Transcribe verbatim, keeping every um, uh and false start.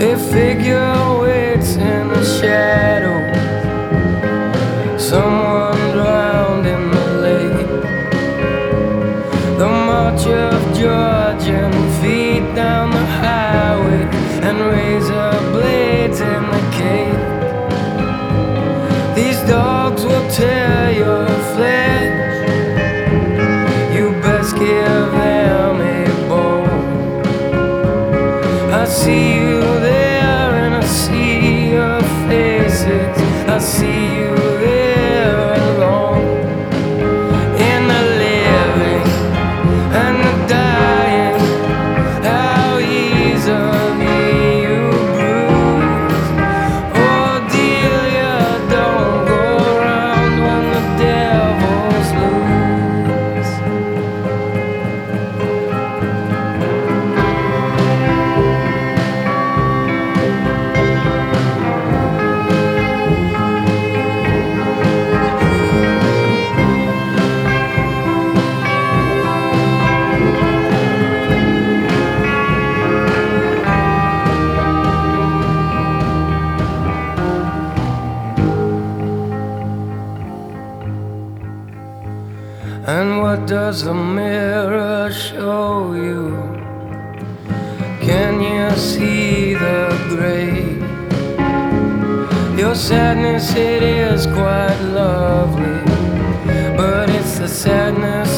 A figure waits in the shadow, someone drowned in the lake. The march of Georgian feet down the highway and razor blades in the cave. These dogs will tear your flesh, you best give them a bone. I see you there and I see your faces, I see you there alone. In the living and the dying, how easily you bruise. Oh Delia, don't go around when the devil's loose. And what does the mirror show you? Can you see the grave? Your sadness, it is quite lovely, but it's the sadness